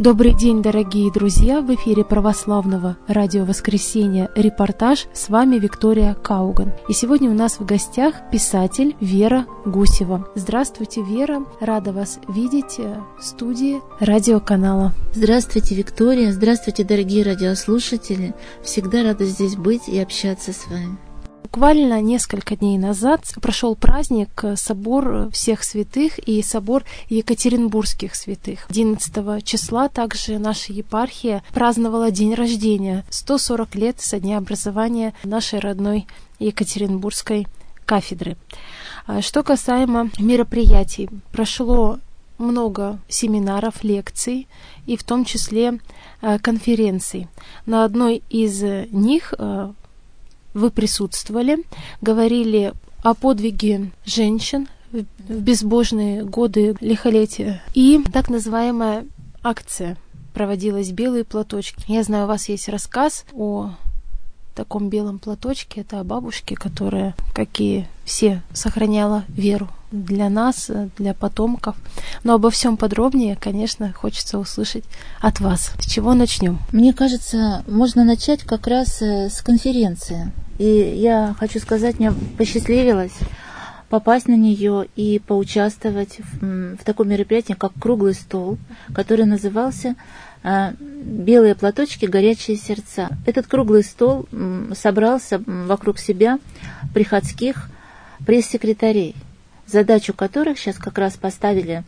Добрый день, дорогие друзья! В эфире православного радио «Воскресенье» репортаж. С вами Виктория Кауган. И сегодня у нас в гостях писатель Вера Гусева. Здравствуйте, Вера! Рада вас видеть в студии радиоканала. Здравствуйте, Виктория! Здравствуйте, дорогие радиослушатели! Всегда рада здесь быть и общаться с вами. Буквально несколько дней назад прошел праздник Собор Всех Святых и Собор Екатеринбургских Святых. 11 числа также наша епархия праздновала день рождения, 140 лет со дня образования нашей родной Екатеринбургской кафедры. Что касаемо мероприятий, прошло много семинаров, лекций и в том числе конференций. На одной из них вы присутствовали, говорили о подвиге женщин в безбожные годы лихолетия. И так называемая акция проводилась «Белые платочки». Я знаю, у вас есть рассказ о таком белом платочке. Это о бабушке, которая, как и все, сохраняла веру для нас, для потомков. Но обо всем подробнее, конечно, хочется услышать от вас. С чего начнем? Мне кажется, можно начать как раз с конференции. И я хочу сказать, мне посчастливилось попасть на нее и поучаствовать в таком мероприятии, как круглый стол, который назывался «Белые платочки, горячие сердца». Этот круглый стол собрался вокруг себя приходских пресс-секретарей, задачу которых сейчас как раз поставили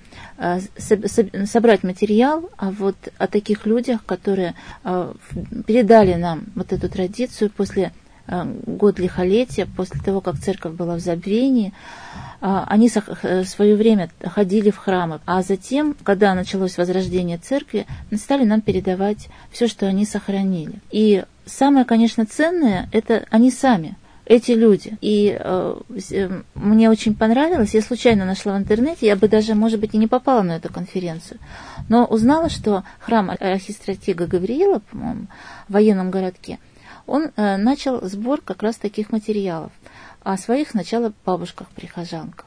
собрать материал о таких людях, которые передали нам вот эту традицию после год лихолетия, после того, как церковь была в забвении. Они в свое время ходили в храмы, а затем, когда началось возрождение церкви, стали нам передавать все, что они сохранили. И самое, конечно, ценное – это они сами, эти люди. И мне очень понравилось, я случайно нашла в интернете, я бы даже, может быть, и не попала на эту конференцию, но узнала, что храм архистратига Гавриила, по-моему, в военном городке, он начал сбор как раз таких материалов о своих сначала бабушках-прихожанках.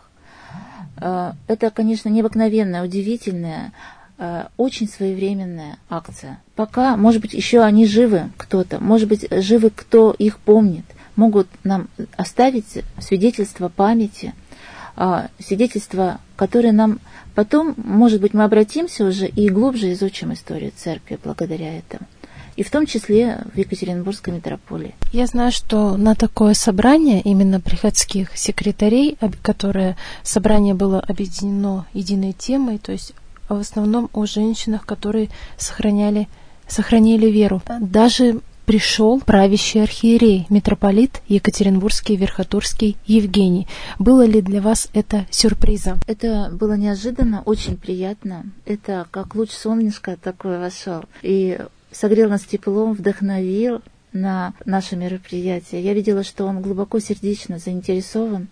Это, конечно, необыкновенная, удивительная, очень своевременная акция. Пока, может быть, еще они живы, кто-то, может быть, живы, кто их помнит, могут нам оставить свидетельство памяти, свидетельства, которые нам потом, может быть, мы обратимся уже и глубже изучим историю церкви благодаря этому. И в том числе в Екатеринбургской митрополии. Я знаю, что на такое собрание именно приходских секретарей, которое собрание было объединено единой темой, то есть в основном о женщинах, которые сохранили веру. Даже пришел правящий архиерей, митрополит Екатеринбургский, Верхотурский Евгений. Было ли для вас это сюрпризом? Это было неожиданно, очень приятно. Это как луч солнышка такой вошел. И согрел нас теплом, вдохновил на наше мероприятие. Я видела, что он глубоко сердечно заинтересован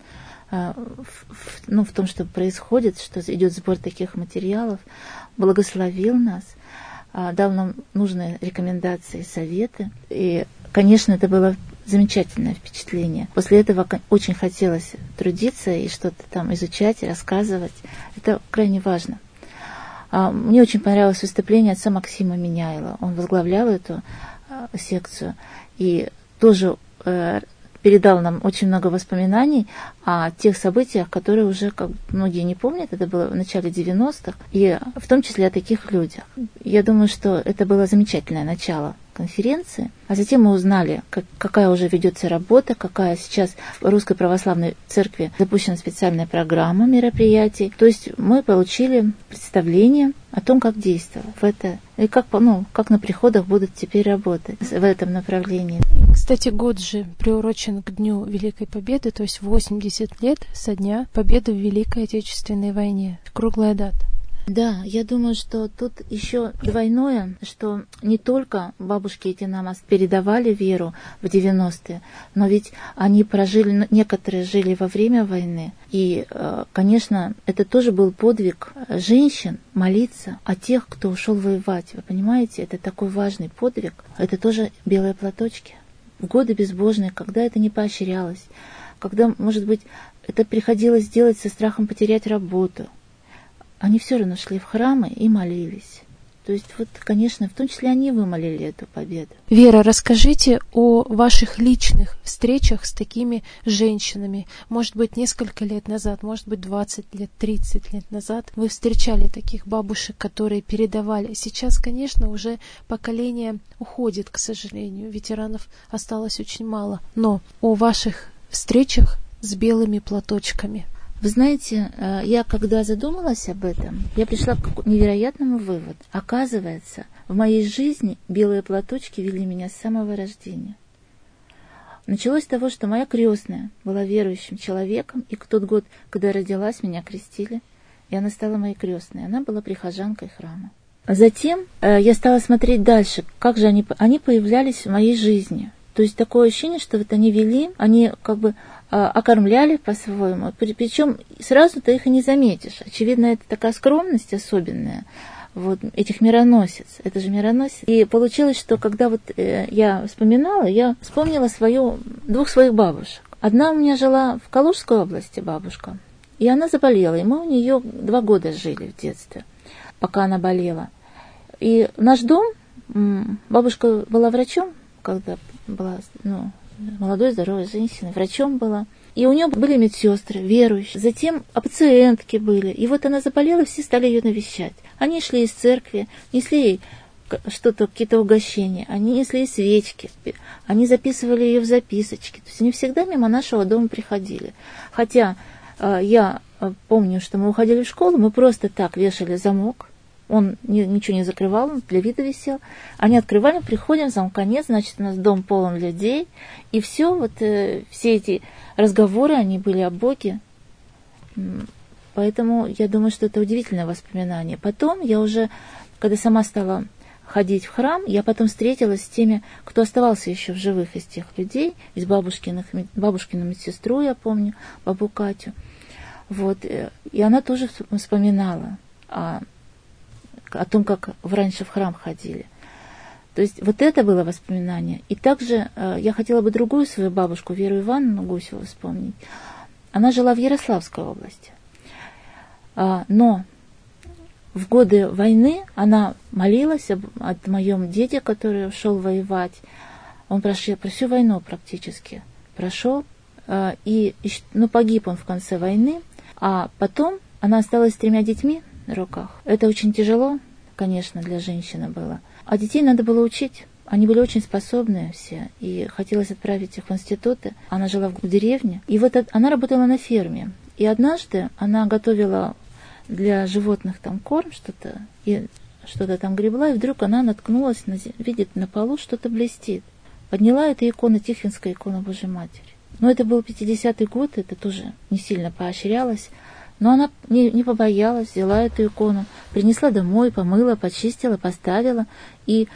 в том, что происходит, что идет сбор таких материалов, благословил нас, дал нам нужные рекомендации, советы. И, конечно, это было замечательное впечатление. После этого очень хотелось трудиться и что-то там изучать, рассказывать. Это крайне важно. Мне очень понравилось выступление отца Максима Меняйла. Он возглавлял эту секцию и тоже передал нам очень много воспоминаний о тех событиях, которые уже, как многие не помнят, это было в начале 90-х, и в том числе о таких людях. Я думаю, что это было замечательное начало конференции, а затем мы узнали, какая уже ведется работа, какая сейчас в Русской Православной Церкви запущена специальная программа мероприятий. То есть мы получили представление о том, как действовать в это, и как на приходах будут теперь работать в этом направлении. Кстати, год же приурочен к Дню Великой Победы, то есть 80 лет со дня победы в Великой Отечественной войне. Круглая дата. Да, я думаю, что тут еще двойное, что не только бабушки эти нам передавали веру в 90-е, но ведь они прожили, некоторые жили во время войны. И, конечно, это тоже был подвиг женщин молиться о тех, кто ушел воевать. Вы понимаете, это такой важный подвиг. Это тоже белые платочки. В годы безбожные, когда это не поощрялось, когда, может быть, это приходилось делать со страхом потерять работу, они все равно шли в храмы и молились. То есть вот, конечно, в том числе они вымолили эту победу. Вера, расскажите о ваших личных встречах с такими женщинами. Может быть, несколько лет назад, может быть, 20 лет, 30 лет назад вы встречали таких бабушек, которые передавали. Сейчас, конечно, уже поколение уходит, к сожалению. Ветеранов осталось очень мало. Но о ваших встречах с белыми платочками. Вы знаете, я когда задумалась об этом, я пришла к невероятному выводу. Оказывается, в моей жизни белые платочки вели меня с самого рождения. Началось с того, что моя крестная была верующим человеком, и в тот год, когда я родилась, меня крестили, и она стала моей крестной. Она была прихожанкой храма. А затем я стала смотреть дальше, как же они появлялись в моей жизни. То есть такое ощущение, что вот они вели, они как бы окормляли по-своему, причем сразу ты их и не заметишь. Очевидно, это такая скромность особенная вот этих мироносец. Это же мироносец. И получилось, что когда вот я вспоминала, я вспомнила двух своих бабушек. Одна у меня жила в Калужской области, бабушка, и она заболела, и мы у нее 2 года жили в детстве, пока она болела. И наш дом, бабушка была врачом, когда была, молодой, здоровой женщиной, врачом была. И у нее были медсестры, верующие. Затем пациентки были. И вот она заболела, все стали ее навещать. Они шли из церкви, несли ей что-то, какие-то угощения. Они несли ей свечки. Они записывали ее в записочки. То есть они всегда мимо нашего дома приходили. Хотя я помню, что мы уходили в школу, мы просто так вешали замок. Он ничего не закрывал, он для вида висел. Они открывали, приходим, замка нет, значит, у нас дом полон людей. И все, вот все эти разговоры, они были о Боге. Поэтому я думаю, что это удивительное воспоминание. Потом я уже, когда сама стала ходить в храм, я потом встретилась с теми, кто оставался еще в живых из тех людей, из бабушкину медсестру, я помню, бабу Катю. Вот. И она тоже вспоминала о том, как раньше в храм ходили. То есть вот это было воспоминание. И также я хотела бы другую свою бабушку, Веру Ивановну Гусеву, вспомнить. Она жила в Ярославской области. Но в годы войны она молилась о моем деде, который ушел воевать. Он прошел всю войну практически. Прошел. Погиб он в конце войны. А потом она осталась с 3 детьми на руках. Это очень тяжело, конечно, для женщины было. А детей надо было учить. Они были очень способные все. И хотелось отправить их в институты. Она жила в деревне. И вот она работала на ферме. И однажды она готовила для животных там корм, что-то там гребла, и вдруг она наткнулась, видит на полу что-то блестит. Подняла эту икону, Тихвинская икона Божьей Матери. Но это был 50-й год, это тоже не сильно поощрялось. Но она не побоялась, взяла эту икону, принесла домой, помыла, почистила, поставила и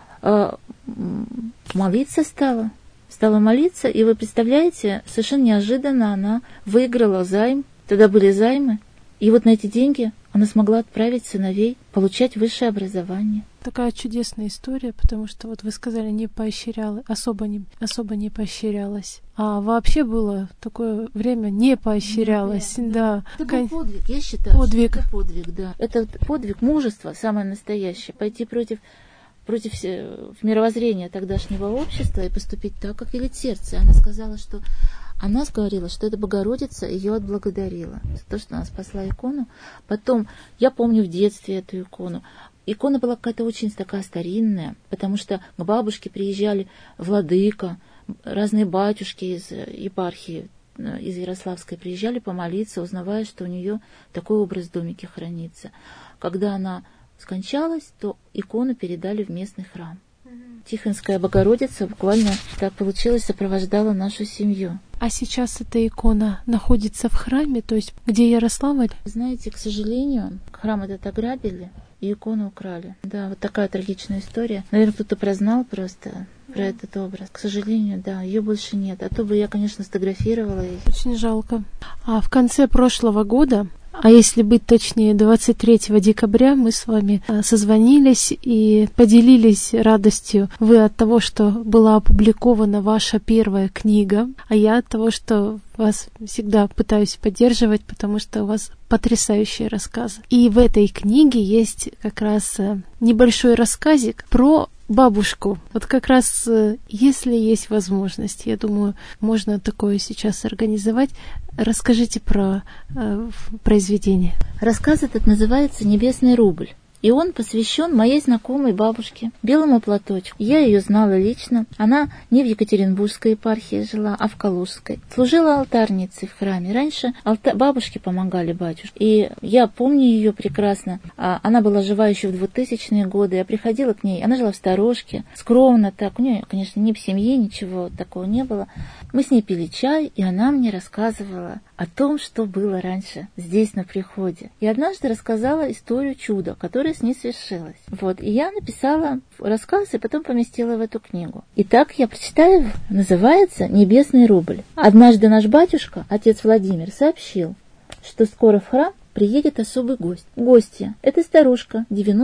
молиться стала. Стала молиться, и вы представляете, совершенно неожиданно она выиграла займ. Тогда были займы. И вот на эти деньги она смогла отправить сыновей получать высшее образование. Такая чудесная история, потому что вот вы сказали, не поощрялась, особо не поощрялась. А вообще было такое время, не поощрялось. Да. Это был подвиг, я считаю. Подвиг. Это подвиг, да. Это подвиг мужества, самое настоящее. Пойти против мировоззрения тогдашнего общества и поступить так, как велит сердце. Она говорила, что эта Богородица ее отблагодарила за то, что она спасла икону. Потом, я помню в детстве эту икону. Икона была какая-то очень такая старинная, потому что к бабушке приезжали владыка, разные батюшки из епархии, из Ярославской, приезжали помолиться, узнавая, что у нее такой образ в домике хранится. Когда она скончалась, то икону передали в местный храм. Тихвинская Богородица буквально так получилось, сопровождала нашу семью. А сейчас эта икона находится в храме, то есть где Ярославль? Знаете, к сожалению, храм этот ограбили и икону украли. Да, вот такая трагичная история. Наверное, кто-то прознал просто про этот образ. К сожалению, да, ее больше нет. А то бы я, конечно, сфотографировала ее. Очень жалко. А в конце прошлого года А если быть точнее, 23 декабря мы с вами созвонились и поделились радостью. Вы от того, что была опубликована ваша первая книга, а я от того, что вас всегда пытаюсь поддерживать, потому что у вас потрясающие рассказы. И в этой книге есть как раз небольшой рассказик про бабушку. Вот как раз, если есть возможность, я думаю, можно такое сейчас организовать. Расскажите про произведение. Рассказ этот называется «Небесный рубль». И он посвящен моей знакомой бабушке, белому платочку. Я ее знала лично. Она не в Екатеринбургской епархии жила, а в Калужской. Служила алтарницей в храме. Раньше бабушке помогали батюшке. И я помню ее прекрасно. Она была жива еще в 2000-е годы. Я приходила к ней. Она жила в сторожке. Скромно так. У нее, конечно, ни в семье ничего такого не было. Мы с ней пили чай, и она мне рассказывала о том, что было раньше здесь, на приходе. И однажды рассказала историю чуда, которое с ней свершилось. Вот. И я написала рассказ и потом поместила в эту книгу. Итак, я прочитаю, называется «Небесный рубль». Однажды наш батюшка, отец Владимир, сообщил, что скоро в храм приедет особый гость. Гостья – это старушка,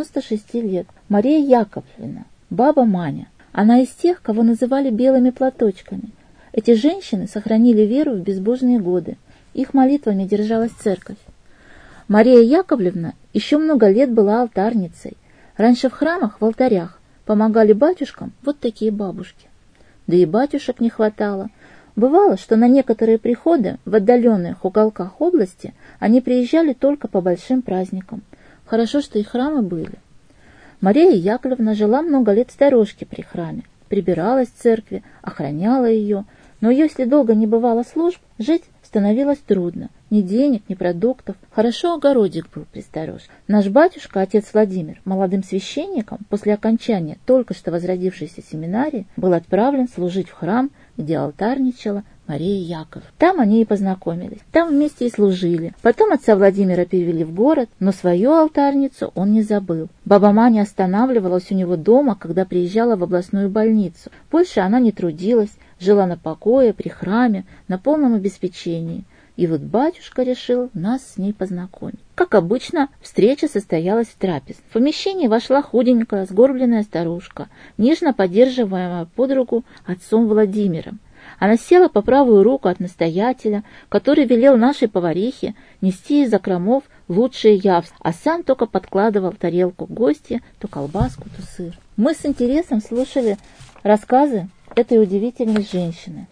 96 лет, Мария Яковлевна, баба Маня. Она из тех, кого называли белыми платочками. Эти женщины сохранили веру в безбожные годы. Их молитвами держалась церковь. Мария Яковлевна еще много лет была алтарницей. Раньше в храмах, в алтарях, помогали батюшкам вот такие бабушки. Да и батюшек не хватало. Бывало, что на некоторые приходы в отдаленных уголках области они приезжали только по большим праздникам. Хорошо, что и храмы были. Мария Яковлевна жила много лет в сторожке при храме, прибиралась в церкви, охраняла ее, но если долго не бывало служб, жить становилось трудно. Ни денег, ни продуктов. Хорошо огородик был при сторожке. Наш батюшка, отец Владимир, молодым священником, после окончания только что возродившейся семинарии, был отправлен служить в храм, где алтарничала Мария Яковлевна. Там они и познакомились. Там вместе и служили. Потом отца Владимира перевели в город, но свою алтарницу он не забыл. Баба Маня останавливалась у него дома, когда приезжала в областную больницу. Больше она не трудилась, жила на покое, при храме, на полном обеспечении. И вот батюшка решил нас с ней познакомить. Как обычно, встреча состоялась в трапезной. В помещение вошла худенькая, сгорбленная старушка, нежно поддерживаемая под руку отцом Владимиром. Она села по правую руку от настоятеля, который велел нашей поварихе нести из закромов лучшие явства, а сам только подкладывал тарелку гостя, то колбаску, то сыр. Мы с интересом слушали рассказы этой удивительной женщины.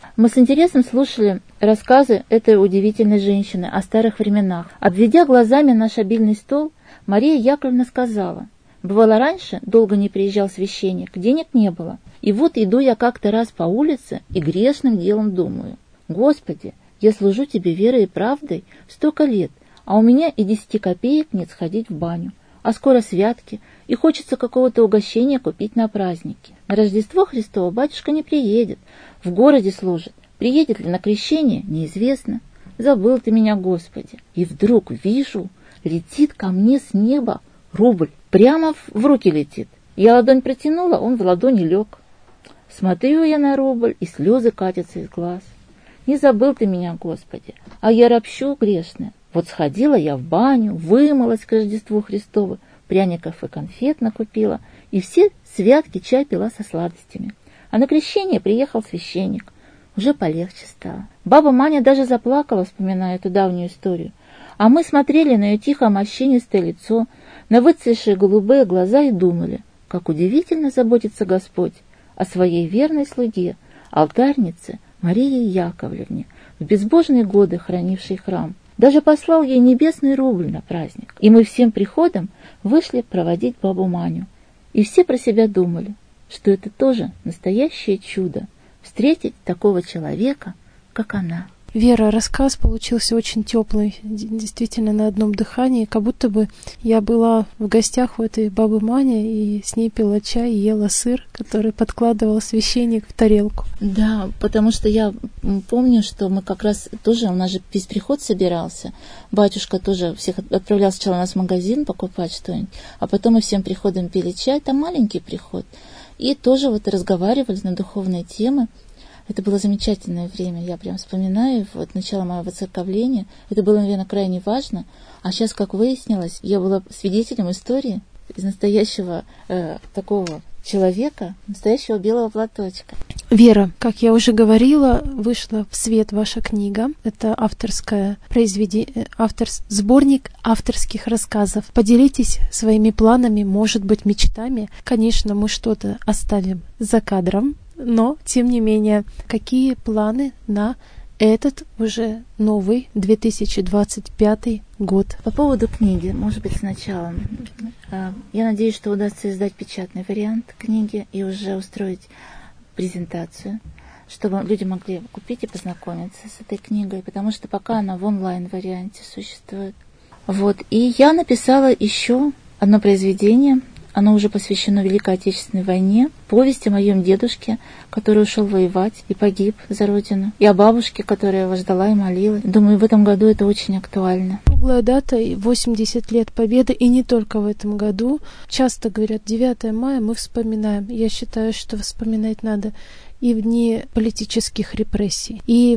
О старых временах. Обведя глазами наш обильный стол, Мария Яковлевна сказала: «Бывало, раньше долго не приезжал священник, денег не было. И вот иду я как-то раз по улице и грешным делом думаю: Господи, я служу тебе верой и правдой столько лет, а у меня и 10 копеек нет сходить в баню. А скоро святки, и хочется какого-то угощения купить на праздники. На Рождество Христово батюшка не приедет, в городе служит. Приедет ли на крещение, неизвестно. Забыл ты меня, Господи». И вдруг вижу, летит ко мне с неба рубль. Прямо в руки летит. Я ладонь протянула, он в ладони лег. Смотрю я на рубль, и слезы катятся из глаз. Не забыл ты меня, Господи, а я ропщу грешная. Вот сходила я в баню, вымылась к Рождеству Христову, пряников и конфет накупила, и все святки чай пила со сладостями. А на крещение приехал священник. Уже полегче стало. Баба Маня даже заплакала, вспоминая эту давнюю историю. А мы смотрели на ее тихо морщинистое лицо, на выцветшие голубые глаза и думали, как удивительно заботится Господь о своей верной слуге, алтарнице Марии Яковлевне, в безбожные годы хранившей храм. Даже послал ей небесный рубль на праздник. И мы всем приходом вышли проводить бабу Маню. И все про себя думали, что это тоже настоящее чудо — встретить такого человека, как она. Вера, рассказ получился очень теплый, действительно на одном дыхании, как будто бы я была в гостях у этой бабы Мани и с ней пила чай и ела сыр, который подкладывал священник в тарелку. Да, потому что я помню, что мы как раз тоже, у нас же весь приход собирался, батюшка тоже всех отправлял сначала нас в магазин покупать что-нибудь, а потом мы всем приходом пили чай, там маленький приход, и тоже вот разговаривали на духовные темы. Это было замечательное время, я прям вспоминаю, вот начало моего воцерковления. Это было, наверное, крайне важно. А сейчас, как выяснилось, я была свидетелем истории из настоящего такого человека, настоящего белого платочка. Вера, как я уже говорила, вышла в свет ваша книга. Это авторское произведение, сборник авторских рассказов. Поделитесь своими планами, может быть, мечтами. Конечно, мы что-то оставим за кадром, но, тем не менее, какие планы на этот уже новый 2025 год? По поводу книги, может быть, сначала. Я надеюсь, что удастся издать печатный вариант книги и уже устроить презентацию, чтобы люди могли купить и познакомиться с этой книгой, потому что пока она в онлайн-варианте существует. Вот. И я написала еще одно произведение. Оно уже посвящено Великой Отечественной войне, повесть о моем дедушке, который ушел воевать и погиб за родину, и о бабушке, которая его ждала и молилась. Думаю, в этом году это очень актуально. Круглая дата, 80 лет Победы, и не только в этом году. Часто говорят, 9 мая мы вспоминаем. Я считаю, что вспоминать надо и в дни политических репрессий, и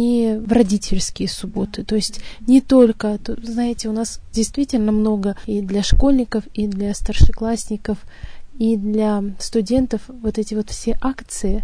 в родительские субботы. То есть не только, знаете, у нас действительно много и для школьников, и для старшеклассников, и для студентов вот эти вот все акции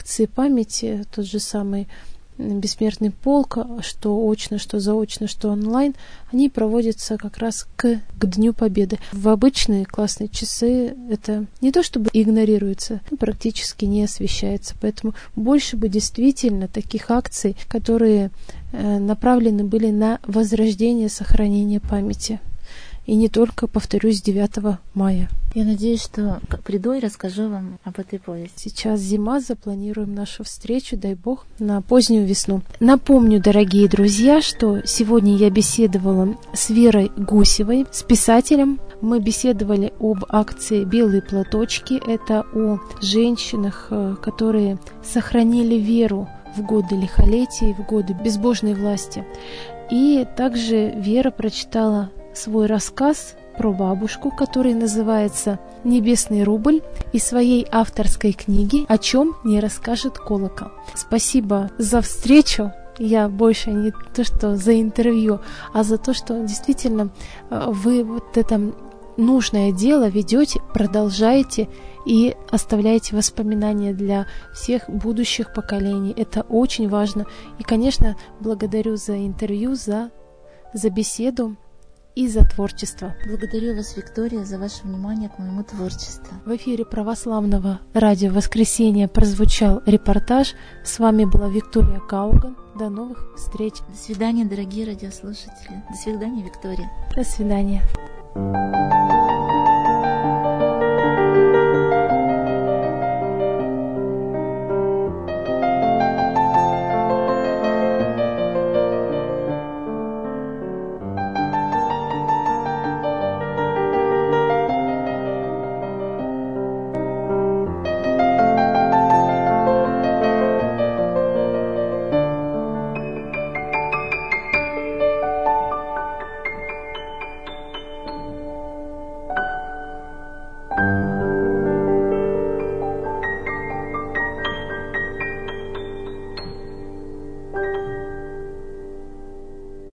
памяти, тот же самый Бессмертный полк, что очно, что заочно, что онлайн, они проводятся как раз к Дню Победы. В обычные классные часы это не то чтобы игнорируется, практически не освещается. Поэтому больше бы действительно таких акций, которые направлены были на возрождение, сохранение памяти. И не только, повторюсь, 9 мая. Я надеюсь, что приду и расскажу вам об этой повести. Сейчас зима, запланируем нашу встречу, дай бог, на позднюю весну. Напомню, дорогие друзья, что сегодня я беседовала с Верой Гусевой, с писателем. Мы беседовали об акции «Белые платочки». Это о женщинах, которые сохранили веру в годы лихолетия, в годы безбожной власти. И также Вера прочитала свой рассказ про бабушку, который называется «Небесный рубль», и своей авторской книги «О чем не расскажет колокол». Спасибо за встречу. Я больше не то, что за интервью, а за то, что действительно вы вот это нужное дело ведете, продолжаете и оставляете воспоминания для всех будущих поколений. Это очень важно. И, конечно, благодарю за интервью, за беседу и за творчество. Благодарю вас, Виктория, за ваше внимание к моему творчеству. В эфире православного радио «Воскресенье» прозвучал репортаж. С вами была Виктория Кауган. До новых встреч. До свидания, дорогие радиослушатели. До свидания, Виктория. До свидания.